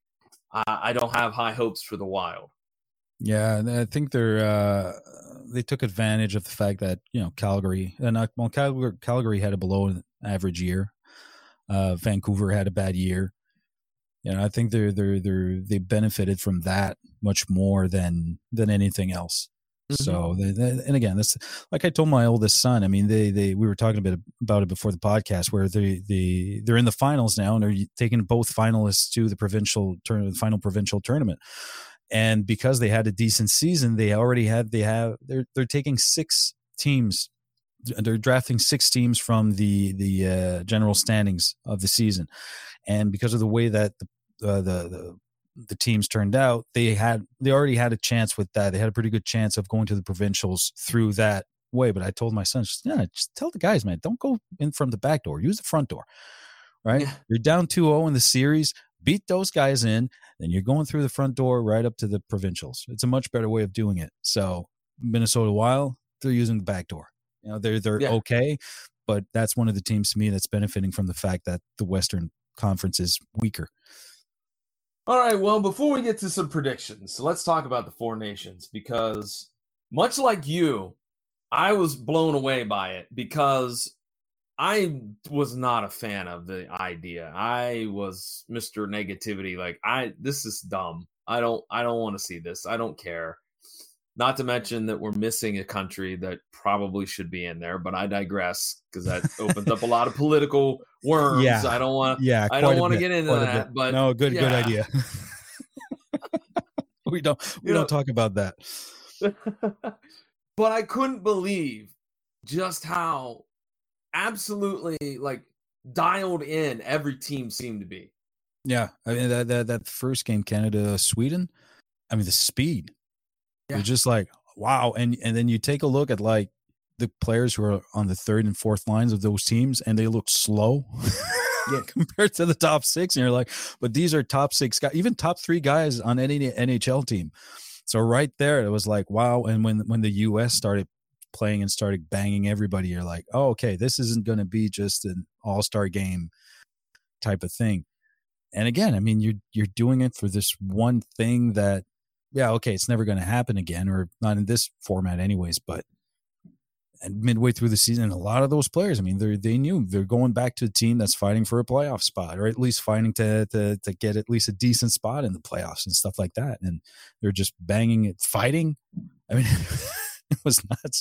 I, I don't have high hopes for the Wild. Yeah, I think they're uh, they took advantage of the fact that you know Calgary and uh, well Calgary, Calgary had a below average year. Uh, Vancouver had a bad year. You know, I think they're they're they're they benefited from that much more than than anything else. Mm-hmm. So, they, they, and again, that's like I told my oldest son. I mean, they they we were talking a bit about it before the podcast, where they they they're in the finals now, and they're taking both finalists to the provincial turn, the final provincial tournament. And because they had a decent season, they already had they have they're they're taking six teams. They're drafting six teams from the the uh, general standings of the season, and because of the way that the, uh, the the the teams turned out, they had they already had a chance with that. They had a pretty good chance of going to the provincials through that way. But I told my son, just, yeah, just tell the guys, man, don't go in from the back door. Use the front door. Right? Yeah. You're down two oh in the series. Beat those guys in, then you're going through the front door right up to the provincials. It's a much better way of doing it. So Minnesota Wild, they're using the back door. You know, they're they're yeah. okay, but that's one of the teams to me that's benefiting from the fact that the Western Conference is weaker. All right, well, before we get to some predictions, let's talk about the Four Nations, because much like you, I was blown away by it because I was not a fan of the idea. I was Mister Negativity. Like, I, this is dumb. I don't, I don't want to see this. I don't care. Not to mention that we're missing a country that probably should be in there, but I digress because that opens up a lot of political worms. Yeah. I don't want. Yeah, I don't want to get into that. But no, good, yeah. good idea. we don't, we you don't know, talk about that. But I couldn't believe just how absolutely like dialed in every team seemed to be. Yeah, I mean that that that first game, Canada Sweden. I mean the speed. Yeah. You're just like, wow. And and then you take a look at like the players who are on the third and fourth lines of those teams, and they look slow yeah. compared to the top six. And you're like, but these are top six guys, even top three guys on any N H L team. So right there, it was like, wow. And when when the U S started playing and started banging everybody, you're like, oh, okay, this isn't going to be just an all-star game type of thing. And again, I mean, you're you're doing it for this one thing that, yeah, okay, it's never going to happen again, or not in this format anyways, but and midway through the season, a lot of those players, I mean, they they knew they're going back to a team that's fighting for a playoff spot, or at least fighting to, to to get at least a decent spot in the playoffs and stuff like that. And they're just banging it, fighting. I mean, it was nuts.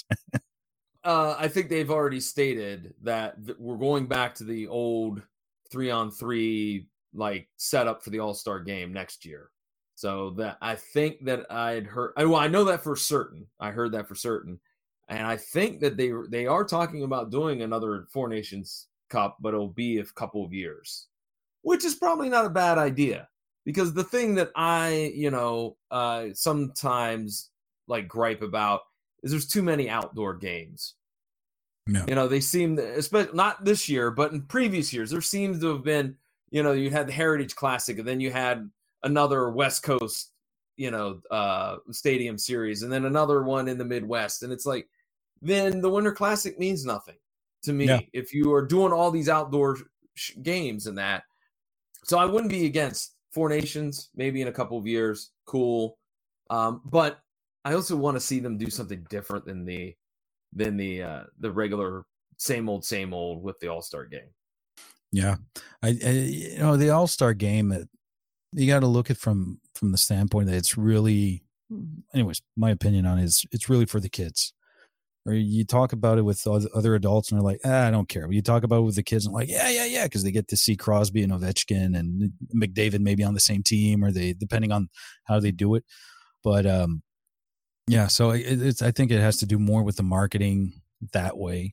uh, I think they've already stated that th- we're going back to the old three on three like setup for the All-Star game next year. So that I think that I'd heard, well, I know that for certain. I heard that for certain. And I think that they they are talking about doing another Four Nations Cup, but it'll be a couple of years, which is probably not a bad idea. Because the thing that I, you know, uh, sometimes like gripe about is there's too many outdoor games. No. You know, they seem, especially not this year, but in previous years, there seems to have been, you know, you had the Heritage Classic, and then you had another West Coast, you know, uh, stadium series, and then another one in the Midwest. And it's like, then the Winter Classic means nothing to me yeah. if you are doing all these outdoor sh- games and that. So I wouldn't be against Four Nations, maybe in a couple of years. Cool. Um, but I also want to see them do something different than the, than the, uh, the regular same old, same old with the All-Star game. Yeah. I, I you know, the All-Star game, it, you got to look at from from the standpoint that it's really, anyways, my opinion on it is it's really for the kids. Or you talk about it with other adults and they're like, ah, I don't care. But you talk about it with the kids and like, yeah, yeah, yeah, because they get to see Crosby and Ovechkin and McDavid maybe on the same team, or they depending on how they do it. But um, yeah, so it, it's I think it has to do more with the marketing that way.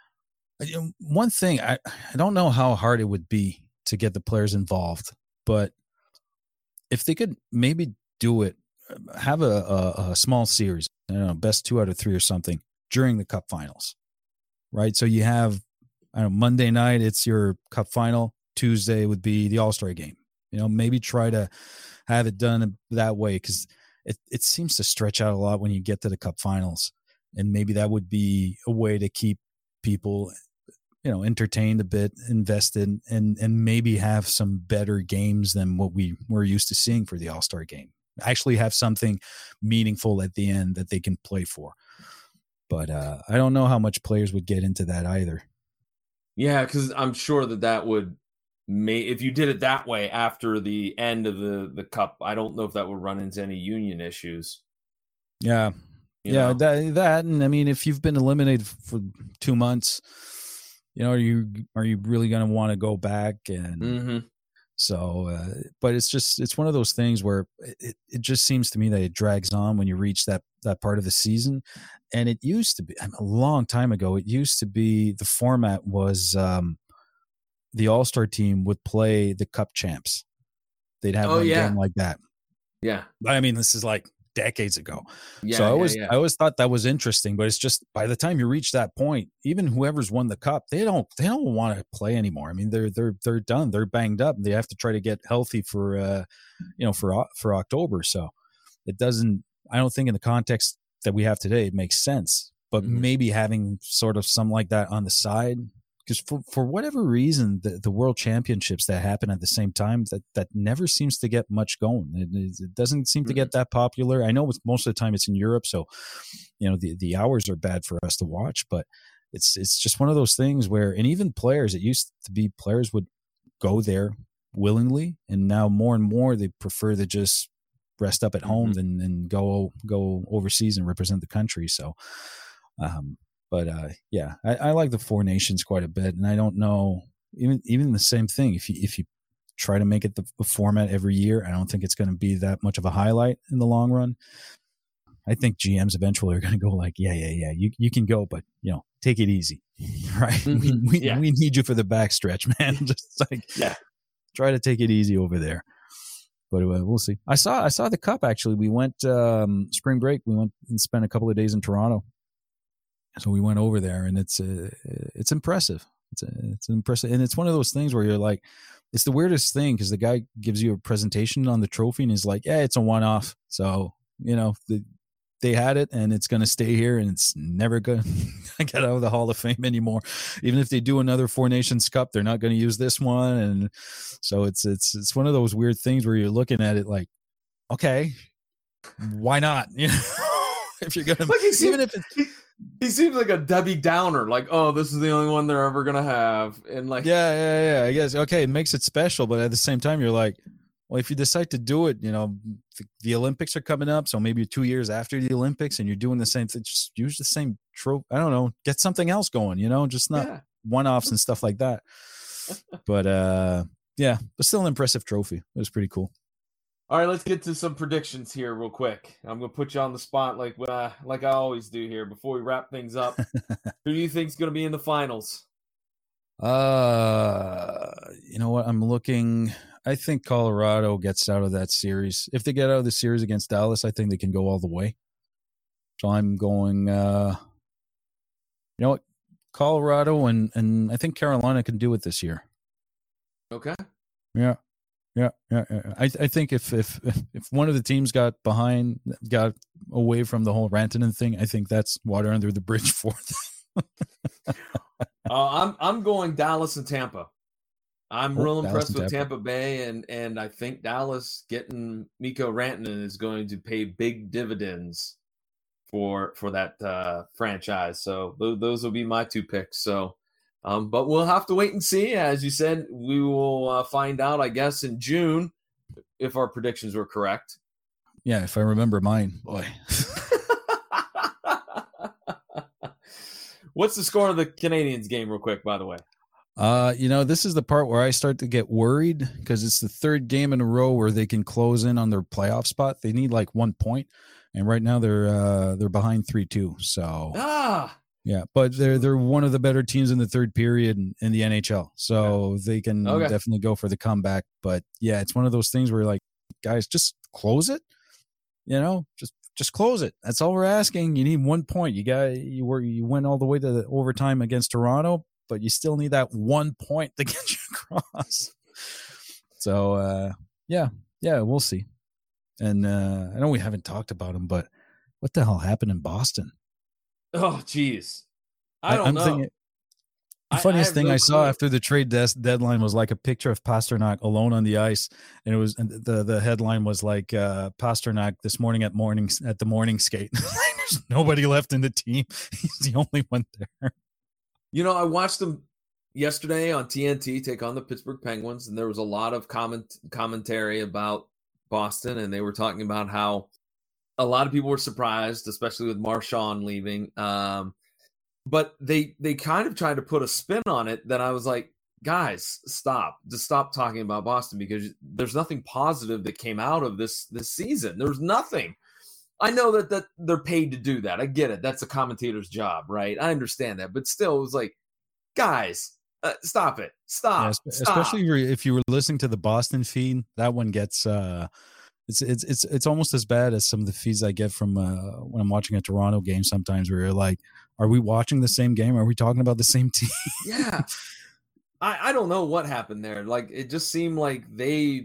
One thing, I, I don't know how hard it would be to get the players involved, but if they could maybe do it, have a, a, a small series, I don't know, best two out of three or something during the Cup finals, right? So you have, I don't know, Monday night, it's your Cup final. Tuesday would be the All-Star game. You know, maybe try to have it done that way, because it, it seems to stretch out a lot when you get to the Cup finals. And maybe that would be a way to keep people you know, entertained a bit, invested, and and maybe have some better games than what we were used to seeing for the All-Star game. Actually have something meaningful at the end that they can play for. But uh, I don't know how much players would get into that either. Yeah, because I'm sure that that would may if you did it that way after the end of the, the cup, I don't know if that would run into any union issues. Yeah. You yeah, know? that that and I mean, if you've been eliminated for two months, you know, are you are you really going to want to go back? And Mm-hmm. so, uh, but it's just it's one of those things where it, it just seems to me that it drags on when you reach that that part of the season. And it used to be a long time ago. It used to be the format was um, the All-Star team would play the Cup champs. They'd have Oh, one yeah. game like that. Yeah. But I mean, this is like decades ago. Yeah, so I yeah, always yeah. I always thought that was interesting, but it's just by the time you reach that point, even whoever's won the cup, they don't they don't want to play anymore. I mean, they're they're they're done. They're banged up. They have to try to get healthy for uh you know for for October. So it doesn't I don't think in the context that we have today it makes sense. But Mhm. maybe having sort of some like that on the side, because for, for whatever reason, the, the world championships that happen at the same time, that, that never seems to get much going. It, it doesn't seem to get that popular. I know it's, most of the time it's in Europe, so you know the, the hours are bad for us to watch, but it's it's just one of those things where, and even players, it used to be players would go there willingly, and now more and more they prefer to just rest up at home Mhm. than and go go overseas and represent the country. So um but uh yeah I, I like the Four Nations quite a bit, and I don't know, even even the same thing, if you if you try to make it the, the format every year, I don't think it's going to be that much of a highlight in the long run. I think G Ms eventually are going to go like, yeah yeah yeah you you can go, but you know, take it easy. Right. Mhm. we, we, Yeah. we need you for the backstretch, man. Just like Yeah. try to take it easy over there. But uh, we'll see. I saw I saw the cup, actually. We went um, spring break. We went and spent a couple of days in Toronto. So we went over there, and it's uh, it's impressive. It's a, it's impressive, and it's one of those things where you're like, it's the weirdest thing because the guy gives you a presentation on the trophy, and he's like, yeah, it's a one-off. So you know, the, they had it, and it's going to stay here, and it's never going to get out of the Hall of Fame anymore. Even if they do another Four Nations Cup, they're not going to use this one, and so it's it's it's one of those weird things where you're looking at it like, okay, why not? You know, if you're gonna, Like he seems, even if it's he, he seems like a Debbie Downer. Like, oh, this is the only one they're ever gonna have, and like, yeah, yeah, yeah. I guess okay, it makes it special, but at the same time, you're like, well, if you decide to do it, you know, the, the Olympics are coming up, so maybe two years after the Olympics, and you're doing the same thing, just use the same trope. I don't know, get something else going, you know, just not yeah. one-offs and stuff like that. But uh, yeah, but still an impressive trophy. It was pretty cool. All right, let's get to some predictions here real quick. I'm gonna put you on the spot like uh, like I always do here before we wrap things up. Who do you think's gonna be in the finals? Uh, you know what? I'm looking. I think Colorado gets out of that series. If they get out of the series against Dallas, I think they can go all the way. So I'm going. Uh, you know what? Colorado and and I think Carolina can do it this year. Okay. Yeah. Yeah, yeah, yeah. I I think if if if one of the teams got behind, got away from the whole Rantanen thing, I think that's water under the bridge for them. uh, I'm I'm going Dallas and Tampa. I'm Oh, real Dallas impressed and with Tampa. Tampa Bay, and and I think Dallas getting Mikko Rantanen is going to pay big dividends for for that uh, franchise. So th- those will be my two picks. So. Um, but we'll have to wait and see. As you said, we will uh, find out, I guess, in June if our predictions were correct. Yeah, if I remember mine, boy. What's the score of the Canadiens game, real quick, by the way? Uh, you know, this is the part where I start to get worried because it's the third game in a row where they can close in on their playoff spot. They need like one point, and right now they're uh, they're behind three two. So Ah, yeah, but they're they're one of the better teams in the third period in, in the N H L, so they can Okay. definitely go for the comeback. But yeah, it's one of those things where you're like, guys, just close it. You know, just just close it. That's all we're asking. You need one point. You got you were you went all the way to the overtime against Toronto, but you still need that one point to get you across. So uh, yeah, yeah, we'll see. And uh, I know we haven't talked about him, but what the hell happened in Boston? oh, geez. I don't I'm know. Thinking, The funniest I, I thing no I saw clue. after the trade des- deadline was like a picture of Pasternak alone on the ice, and it was and the the headline was like uh, Pasternak this morning at morning at the morning skate. There's nobody left in the team. He's the only one there. You know, I watched him yesterday on T N T take on the Pittsburgh Penguins, and there was a lot of comment commentary about Boston, and they were talking about how a lot of people were surprised, especially with Marchand leaving. Um, But they they kind of tried to put a spin on it that I was like, guys, stop. Just stop talking about Boston, because there's nothing positive that came out of this this season. There's nothing. I know that, that they're paid to do that. I get it. That's a commentator's job, right? I understand that. But still, it was like, guys, uh, stop it. Stop. Yeah, stop. Especially if you were listening to the Boston feed, that one gets uh, it's it's it's it's almost as bad as some of the feeds I get from uh, when I'm watching a Toronto game sometimes, where you're like, are we watching the same game? Are we talking about the same team? Yeah. I, I don't know what happened there. Like, it just seemed like they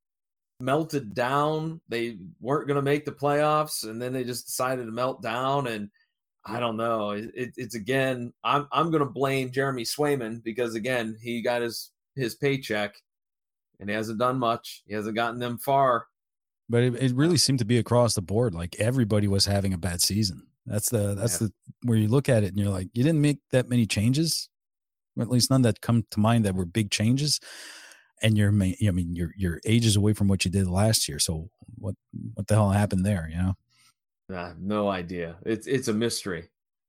melted down. They weren't going to make the playoffs, and then they just decided to melt down. And I don't know. It, it, it's, again, I'm I'm going to blame Jeremy Swayman, because, again, he got his, his paycheck, and he hasn't done much. He hasn't gotten them far. But it, it really seemed to be across the board. Like, everybody was having a bad season. That's the that's yeah. the where you look at it and you're like, you didn't make that many changes, or at least none that come to mind that were big changes, and you're I mean you're you're ages away from what you did last year. So what what the hell happened there? You know, I have no idea. It's it's a mystery,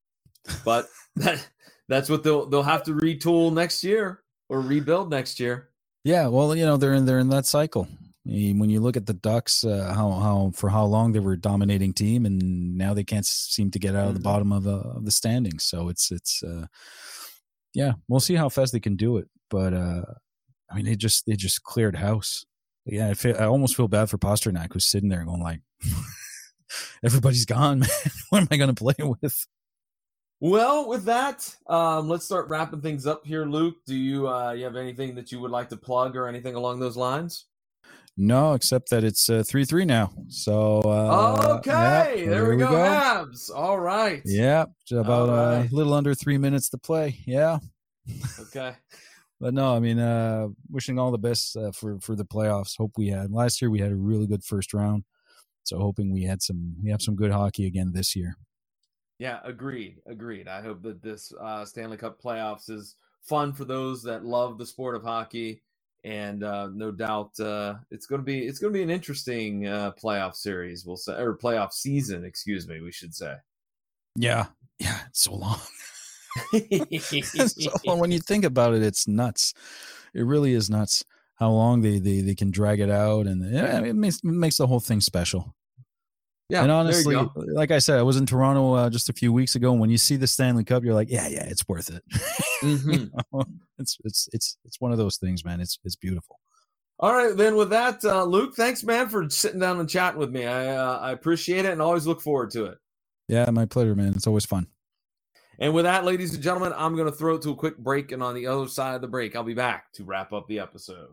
but that that's what they'll they'll have to retool next year or rebuild next year. Yeah, well, you know, they're in they're in that cycle. When you look at the Ducks, uh, how how for how long they were a dominating team, and now they can't seem to get out of the bottom of, uh, of the standings. So it's it's uh, yeah, we'll see how fast they can do it. But uh, I mean, they just they just cleared house. Yeah, I feel I almost feel bad for Pasternak, who's sitting there going like, everybody's gone, man. What am I going to play with? Well, with that, um, let's start wrapping things up here. Luke, do you uh, you have anything that you would like to plug or anything along those lines? No, except that it's uh, three three now. So uh, okay, yeah, there, there we go, go. Habs. All right. Yeah, about a right. uh, little under three minutes to play. Yeah. Okay. But no, I mean, uh, wishing all the best uh, for for the playoffs. Hope we had last year. We had a really good first round, so hoping we had some we have some good hockey again this year. Yeah, agreed, agreed. I hope that this uh, Stanley Cup playoffs is fun for those that love the sport of hockey. And uh, no doubt, uh, it's going to be it's going to be an interesting uh, playoff series. We'll say, or playoff season, excuse me, we should say. Yeah, yeah, it's so long. It's so long. When you think about it, it's nuts. It really is nuts how long they they, they can drag it out, and yeah, it makes it makes the whole thing special. Yeah, and honestly, like I said, I was in Toronto uh, just a few weeks ago, and when you see the Stanley Cup, you're like, yeah, yeah, it's worth it. Mm-hmm. You know? It's it's it's it's one of those things, man. It's it's beautiful. All right, then with that, uh, Luke, thanks, man, for sitting down and chatting with me. I uh, I appreciate it and always look forward to it. Yeah, my pleasure, man. It's always fun. And with that, ladies and gentlemen, I'm going to throw it to a quick break, and on the other side of the break, I'll be back to wrap up the episode.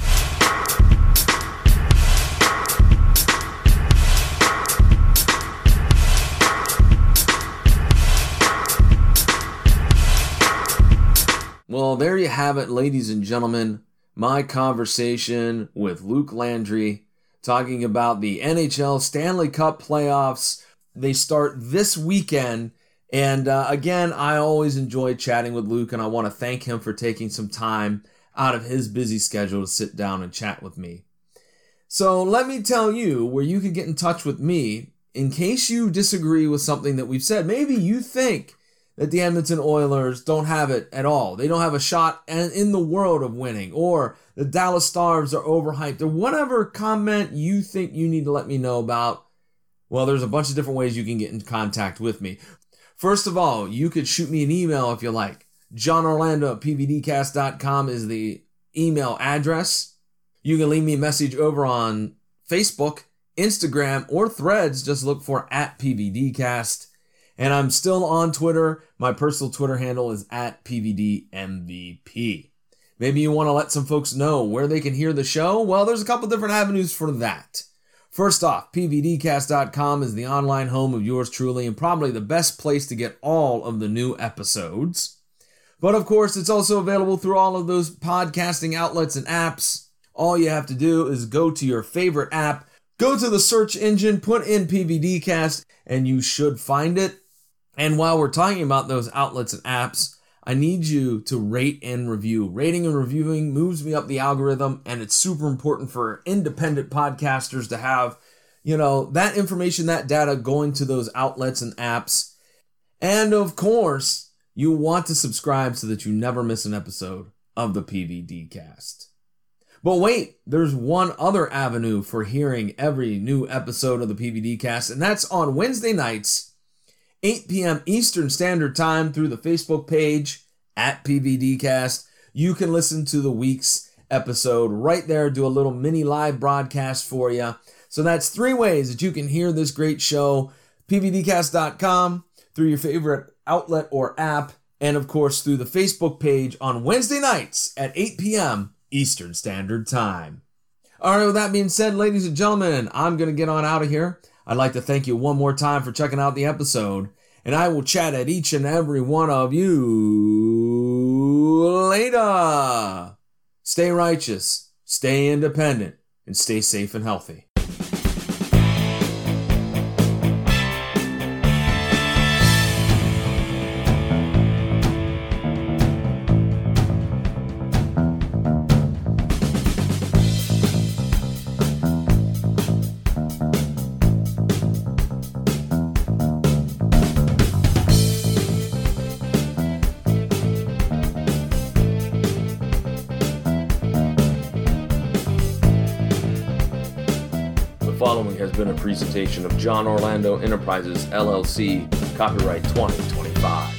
Well, there you have it, ladies and gentlemen. My conversation with Luke Landry talking about the N H L Stanley Cup playoffs. They start this weekend. And uh, again, I always enjoy chatting with Luke, and I want to thank him for taking some time out of his busy schedule to sit down and chat with me. So let me tell you where you can get in touch with me in case you disagree with something that we've said. Maybe you think that the Edmonton Oilers don't have it at all. They don't have a shot in the world of winning, or the Dallas Stars are overhyped, or whatever comment you think you need to let me know about. Well, there's a bunch of different ways you can get in contact with me. First of all, you could shoot me an email if you like. John Orlando at P V D cast dot com is the email address. You can leave me a message over on Facebook, Instagram, or Threads. Just look for at P V D cast. And I'm still on Twitter. My personal Twitter handle is at P V D M V P. Maybe you want to let some folks know where they can hear the show. Well, there's a couple different avenues for that. First off, P V D cast dot com is the online home of yours truly, and probably the best place to get all of the new episodes. But of course, it's also available through all of those podcasting outlets and apps. All you have to do is go to your favorite app, go to the search engine, put in PVDcast, and you should find it. And while we're talking about those outlets and apps, I need you to rate and review. Rating and reviewing moves me up the algorithm, and it's super important for independent podcasters to have, you know, that information, that data going to those outlets and apps. And of course, you want to subscribe so that you never miss an episode of the PVDcast. But wait, there's one other avenue for hearing every new episode of the PVDcast, and that's on Wednesday nights, eight p.m. Eastern Standard Time, through the Facebook page at PVDcast. You can listen to the week's episode right there, do a little mini live broadcast for you. So that's three ways that you can hear this great show: P V D cast dot com, through your favorite outlet or app, and of course through the Facebook page on Wednesday nights at eight p.m. Eastern Standard Time. All right, with that being said, ladies and gentlemen, I'm going to get on out of here. I'd like to thank you one more time for checking out the episode, and I will chat at each and every one of you later. Stay righteous, stay independent, and stay safe and healthy. The following has been a presentation of John Orlando Enterprises, L L C, copyright twenty twenty-five.